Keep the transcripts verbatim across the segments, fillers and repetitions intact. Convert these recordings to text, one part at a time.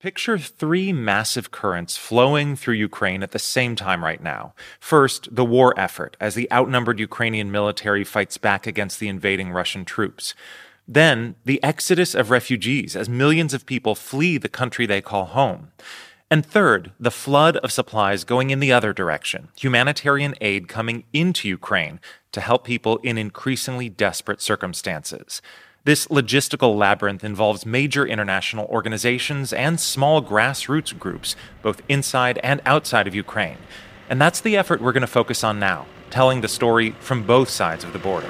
Picture three massive currents flowing through Ukraine at the same time right now. First, the war effort, as the outnumbered Ukrainian military fights back against the invading Russian troops. Then, the exodus of refugees, as millions of people flee the country they call home. And third, the flood of supplies going in the other direction, humanitarian aid coming into Ukraine to help people in increasingly desperate circumstances. This logistical labyrinth involves major international organizations and small grassroots groups, both inside and outside of Ukraine. And that's the effort we're going to focus on now, telling the story from both sides of the border.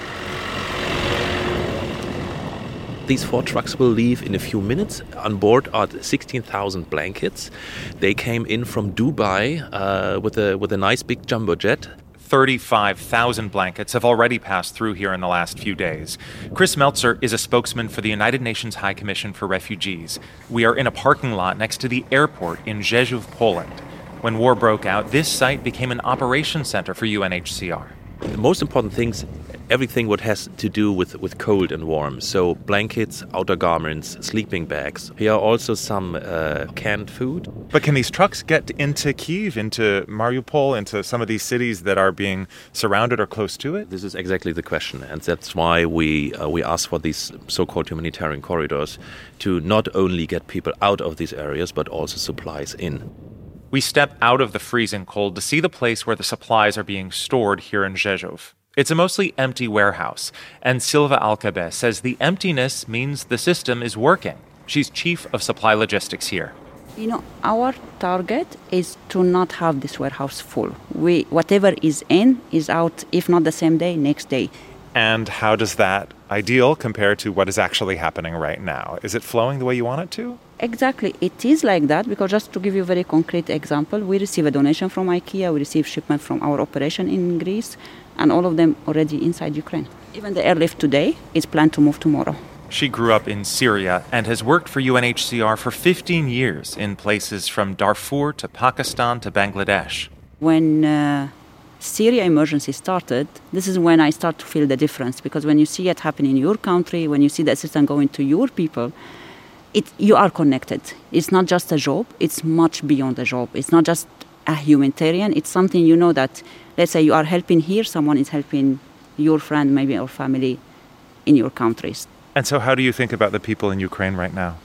These four trucks will leave in a few minutes. On board are sixteen thousand blankets. They came in from Dubai uh, with a with a nice big jumbo jet. thirty-five thousand blankets have already passed through here in the last few days. Chris Meltzer is a spokesman for the United Nations High Commission for Refugees. We are in a parking lot next to the airport in Rzeszów, Poland. When war broke out, this site became an operations center for U N H C R. The most important things, everything what has to do with, with cold and warm. So blankets, outer garments, sleeping bags. Here are also some uh, canned food. But can these trucks get into Kyiv, into Mariupol, into some of these cities that are being surrounded or close to it? This is exactly the question. And that's why we uh, we ask for these so-called humanitarian corridors to not only get people out of these areas, but also supplies in. We step out of the freezing cold to see the place where the supplies are being stored here in Rzeszów. It's a mostly empty warehouse, and Silva Alcabe says the emptiness means the system is working. She's chief of supply logistics here. You know, our target is to not have this warehouse full. We, whatever is in is out, if not the same day, next day. And how does that ideal compare to what is actually happening right now? Is it flowing the way you want it to? Exactly. It is like that because just to give you a very concrete example, we receive a donation from IKEA, we receive shipment from our operation in Greece, and all of them already inside Ukraine. Even the airlift today is planned to move tomorrow. She grew up in Syria and has worked for U N H C R for fifteen years in places from Darfur to Pakistan to Bangladesh. When uh, Syria emergency started, this is when I start to feel the difference, because when you see it happen in your country, when you see the assistance going to your people, it, you are connected. It's not just a job, it's much beyond a job. It's not just a humanitarian, it's something you know that, let's say you are helping here, someone is helping your friend, maybe, or family in your countries. And so how do you think about the people in Ukraine right now?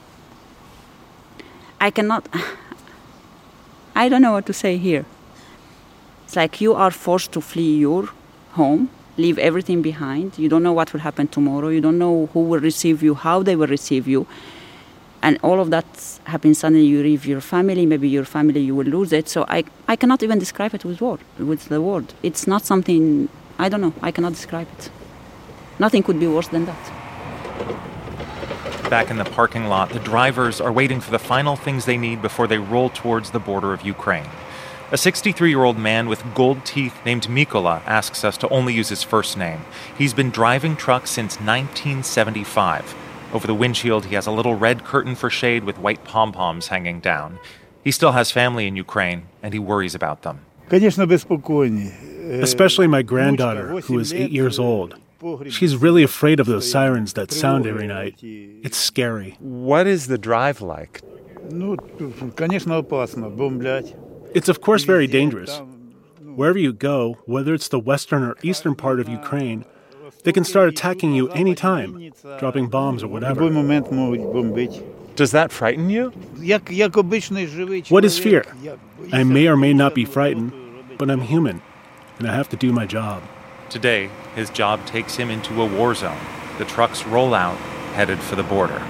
I cannot, I don't know what to say here. It's like you are forced to flee your home, leave everything behind. You don't know what will happen tomorrow. You don't know who will receive you, how they will receive you. And all of that happens suddenly. You leave your family, maybe your family, you will lose it. So I, I cannot even describe it with word, with the word. It's not something, I don't know, I cannot describe it. Nothing could be worse than that. Back in the parking lot, the drivers are waiting for the final things they need before they roll towards the border of Ukraine. A sixty-three-year-old man with gold teeth named Mykola asks us to only use his first name. He's been driving trucks since nineteen seventy-five. Over the windshield, he has a little red curtain for shade with white pom-poms hanging down. He still has family in Ukraine, and he worries about them. Especially my granddaughter, who is eight years old. She's really afraid of those sirens that sound every night. It's scary. What is the drive like? It's of course very dangerous. Wherever you go, whether it's the western or eastern part of Ukraine, they can start attacking you any time, dropping bombs or whatever. Does that frighten you? What is fear? I may or may not be frightened, but I'm human, and I have to do my job. Today, his job takes him into a war zone. The trucks roll out, headed for the border.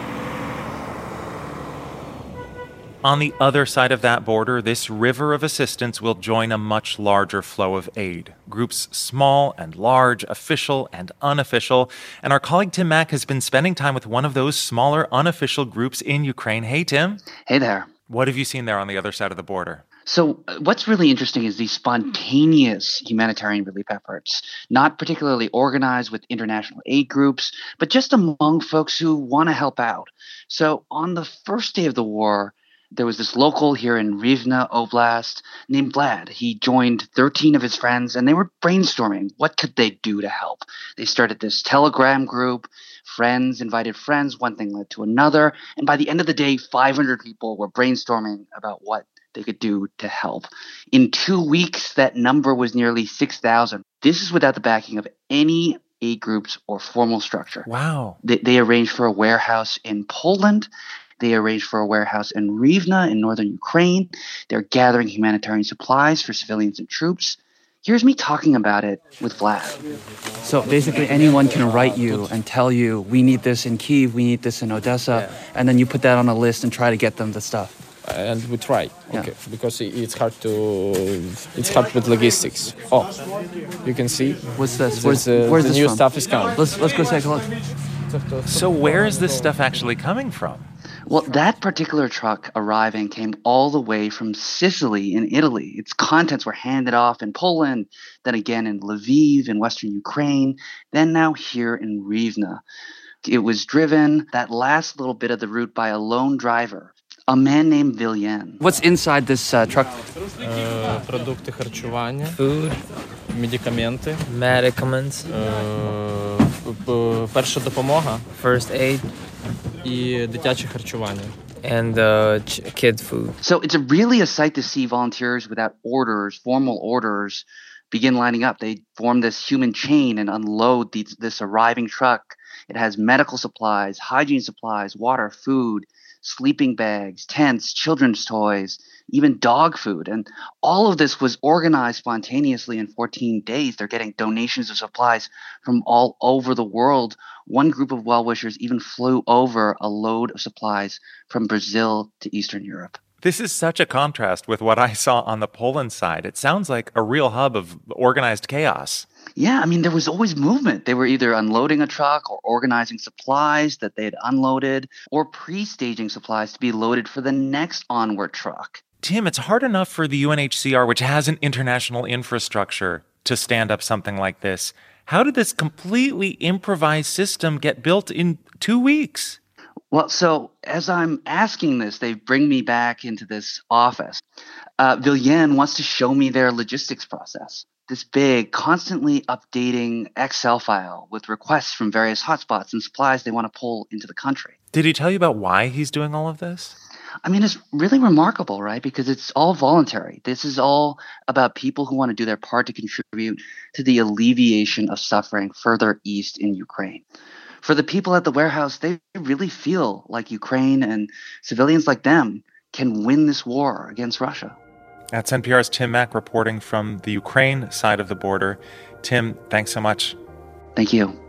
On the other side of that border, this river of assistance will join a much larger flow of aid. Groups small and large, official and unofficial. And our colleague Tim Mack has been spending time with one of those smaller, unofficial groups in Ukraine. Hey, Tim. Hey there. What have you seen there on the other side of the border? So uh, what's really interesting is these spontaneous humanitarian relief efforts, not particularly organized with international aid groups, but just among folks who want to help out. So on the first day of the war, there was this local here in Rivne Oblast named Vlad. He joined thirteen of his friends, and they were brainstorming what could they do to help. They started this Telegram group Friends invited friends. One thing led to another. And by the end of the day, five hundred people were brainstorming about what they could do to help. In two weeks, that number was nearly six thousand. This is without the backing of any aid groups or formal structure. Wow. They, they arranged for a warehouse in Poland. They arranged for a warehouse in Rivne in northern Ukraine. They're gathering humanitarian supplies for civilians and troops. Here's me talking about it with Vlad. So basically anyone can write you and tell you, we need this in Kyiv, we need this in Odessa, and then you put that on a list and try to get them the stuff. And we try, Yeah. okay, because it's hard to, it's hard with logistics. Oh, you can see. What's this? This, Where's, uh, where's the this new from? stuff is coming. Let's let's go take a look. So where is this stuff actually coming from? Well, that particular truck arriving came all the way from Sicily in Italy. Its contents were handed off in Poland, then again in Lviv in western Ukraine, then now here in Rivne. It was driven, that last little bit of the route, by a lone driver, a man named Viljen. What's inside this uh, truck? Е, Продукти харчування, Food, медикаменти, medicaments, е, п- перша допомога first aid, і дитяче харчування. and uh, ch- kid food. So it's a really a sight to see volunteers without orders, formal orders, begin lining up. They form this human chain and unload these, this arriving truck. It has medical supplies, hygiene supplies, water, food, sleeping bags, tents, children's toys, even dog food. And all of this was organized spontaneously in fourteen days. They're getting donations of supplies from all over the world. One group of well-wishers even flew over a load of supplies from Brazil to Eastern Europe. This is such a contrast with what I saw on the Poland side. It sounds like a real hub of organized chaos. Yeah, I mean, there was always movement. They were either unloading a truck or organizing supplies that they had unloaded or pre-staging supplies to be loaded for the next onward truck. Tim, it's hard enough for the U N H C R, which has an international infrastructure, to stand up something like this. How did this completely improvised system get built in two weeks? Well, so as I'm asking this, they bring me back into this office. Uh, Viljen wants to show me their logistics process. This big, constantly updating Excel file with requests from various hotspots and supplies they want to pull into the country. Did he tell you about why he's doing all of this? I mean, it's really remarkable, right? Because it's all voluntary. This is all about people who want to do their part to contribute to the alleviation of suffering further east in Ukraine. For the people at the warehouse, they really feel like Ukraine and civilians like them can win this war against Russia. That's N P R's Tim Mak reporting from the Ukraine side of the border. Tim, thanks so much. Thank you.